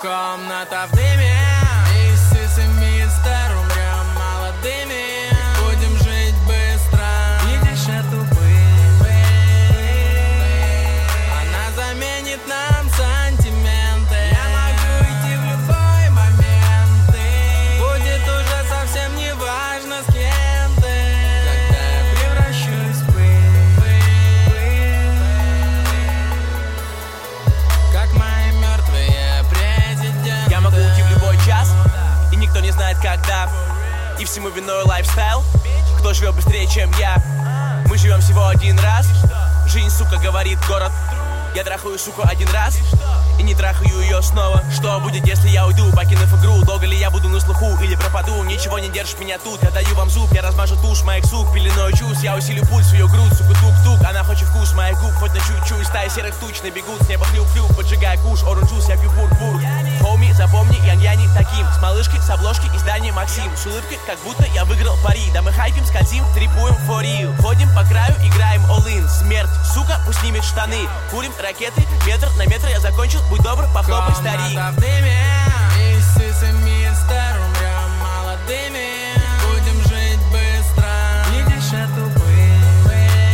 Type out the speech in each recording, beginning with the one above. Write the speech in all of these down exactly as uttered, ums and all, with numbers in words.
Комната в дыме, и с сисами и старым молодыми. Будем жить быстро, и дышать тупым. Она заменит нам сантименты. Я могу идти в любой момент, и будет уже совсем не важно, с кем ты, когда я превращусь в пыль, как мои мертвые президенты. Я могу уйти в любой час, и никто не знает когда. И всему виной лайфстайл. Кто живет быстрее, чем я? Мы живем всего один раз. Жизнь, сука, говорит город. Я трахаю суку один раз и не трахаю ее снова. Что будет, если я уйду, покинув игру? Долго ли я буду на слуху или пропаду? Ничего не держит меня тут, я даю вам зуб. Я размажу тушь моих сук, пеленой чувств. Я усилю пульс в ее грудь, сука, тук-тук. Она хочет вкус моих губ, хоть на чуть-чуть. Стаи серых туч набегут, с неба хлюп-хлюп. Поджигая куш, оранж джус, я пью пур-пур. Хоуми, запомни, янь-яни таким. С малышкой, с обложки, издание Максим. С улыбкой, как будто я выиграл пари. Да мы хайпим, скользим, трипуем for real. Ходим по краю, играем all-in. Смерть, сука, пусть снимет штаны. Курим ракеты, метр на метр я закончил. Будь добр, похлопай, старик. Комната в дыме, и с сисами и старым молодыми. Будем жить быстро, и дышать тупым.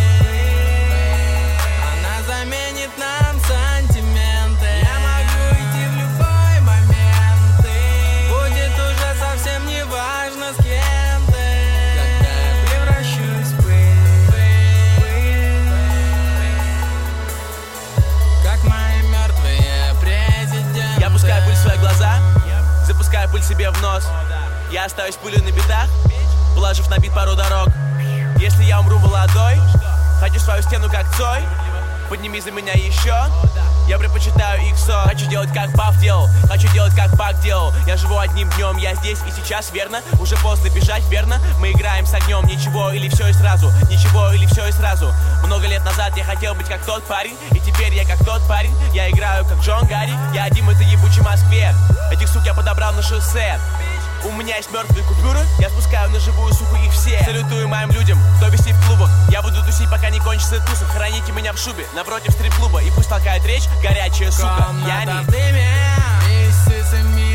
Она заменит нам сантименты. Я могу идти в любой момент, и будет уже совсем не важно, с кем ты, когда я превращусь в пыль, как мои мертвые президенты. Я пускаю пыль в свои глаза, запускаю пыль себе в нос. Я остаюсь пылью на битах, положив на бит пару дорог. Если я умру молодой, хочу свою стену как Цой. Подними за меня еще. Я предпочитаю иксо. Хочу делать как Пав делал, хочу делать как Пак делал. Я живу одним днем, я здесь и сейчас, верно? Уже поздно бежать, верно? Мы играем с огнем, ничего или все и сразу. Ничего или все и сразу. Много лет назад я хотел быть как тот парень, и теперь я как тот парень. Я играю как Джон Гарри, я один в этой ебучей Москве. Этих сук я подобрал на шоссе. У меня есть мертвые купюры, я спускаю на живую суку их все. Салютую моим людям, кто висит в клубах. Я буду тусить, пока не кончится туса. Храните меня в шубе, напротив стрип-клуба. И пусть толкает речь горячая сука. Комната Я не... в дыме, и с сисами